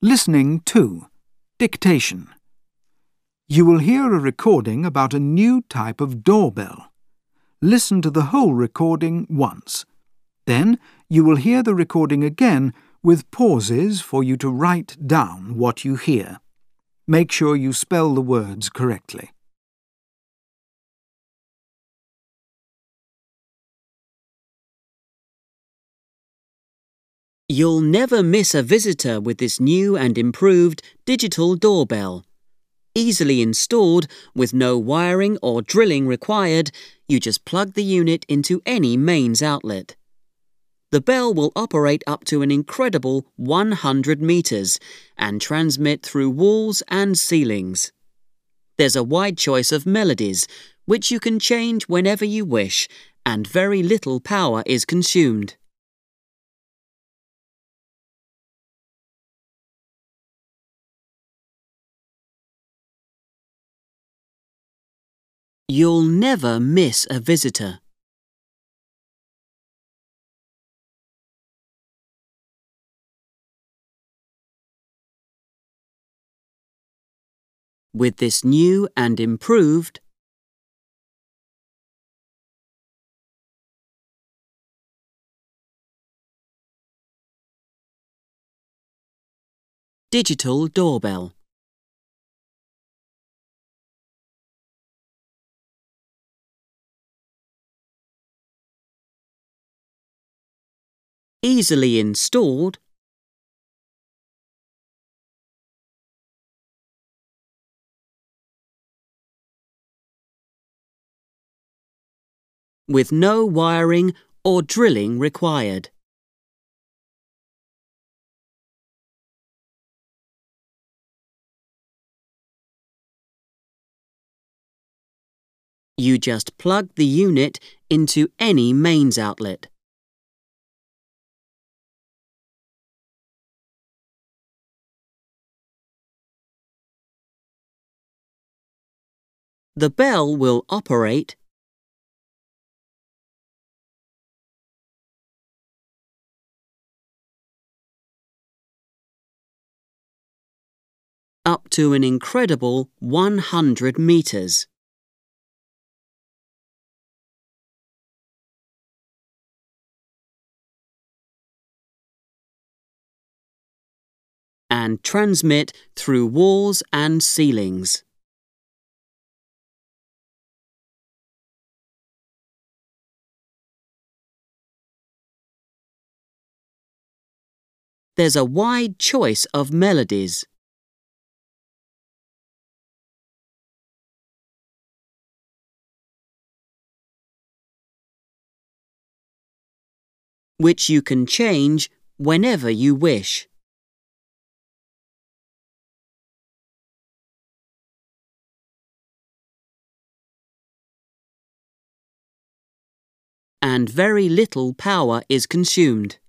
Listening 2. Dictation. You will hear a recording about a new type of doorbell. Listen to the whole recording once. Then you will hear the recording again with pauses for you to write down what you hear. Make sure you spell the words correctly. You'll never miss a visitor with this new and improved digital doorbell. Easily installed, with no wiring or drilling required, you just plug the unit into any mains outlet. The bell will operate up to an incredible 100 meters and transmit through walls and ceilings. There's a wide choice of melodies, which you can change whenever you wish, and very little power is consumed. You'll never miss a visitor. With this new and improved digital doorbell. Easily installed, with no wiring or drilling required. You just plug the unit into any mains outlet. The bell will operate up to an incredible 100 meters. And transmit through walls and ceilings. There's a wide choice of melodies. Which you can change whenever you wish. And very little power is consumed.